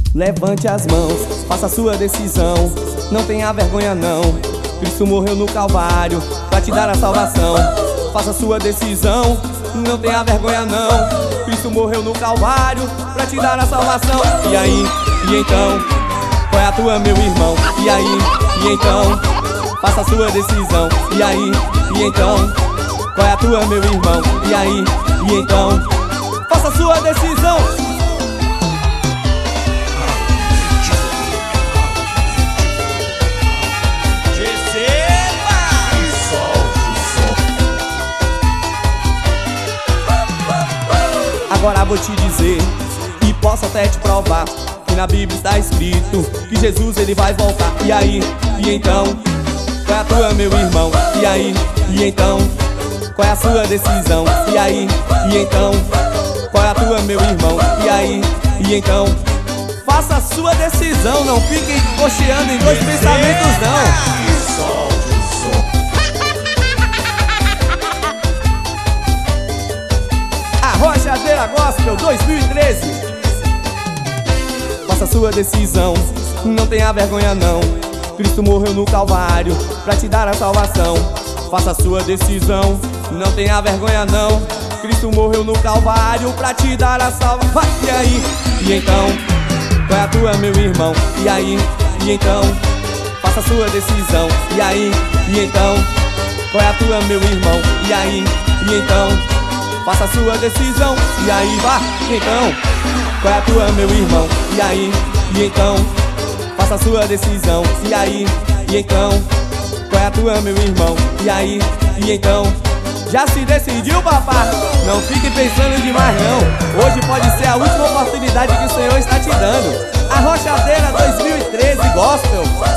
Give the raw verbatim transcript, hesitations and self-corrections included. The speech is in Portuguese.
Levante as mãos, faça a sua decisão. Não tenha vergonha não. Cristo morreu no Calvário pra te dar a salvação. Faça a sua decisão. Não tenha vergonha não. Cristo morreu no Calvário pra te dar a salvação. E aí, e então, qual é a tua, meu irmão? E aí, e então, faça a sua decisão. E aí, e então, qual é a tua, meu irmão? E aí, e então, faça a sua decisão. Agora vou te dizer, e posso até te provar, que na Bíblia está escrito que Jesus ele vai voltar. E aí, e então, qual é a tua, meu irmão? E aí, e então, qual é a sua decisão? E aí, e então, qual é a tua, meu irmão? E aí, e então, faça a sua decisão. Não fique cocheando em dois pensamentos não. Arrochadeira Gospel dois mil e treze. Faça a sua decisão, não tenha vergonha não. Cristo morreu no Calvário pra te dar a salvação. Faça a sua decisão, não tenha vergonha não. Cristo morreu no Calvário pra te dar a salvação. E aí, e então, qual é a tua, meu irmão? E aí, e então, faça a sua decisão. E aí, e então, qual é a tua, meu irmão? E aí, e então, faça a sua decisão. E aí, vá, então, qual é a tua, meu irmão? E aí, e então, faça a sua decisão. E aí, e então, qual é a tua, meu irmão? E aí, e então, já se decidiu, papá? Não fique pensando demais não. Hoje pode ser a última oportunidade que o Senhor está te dando. Arrochadeira dois mil e treze Gospel.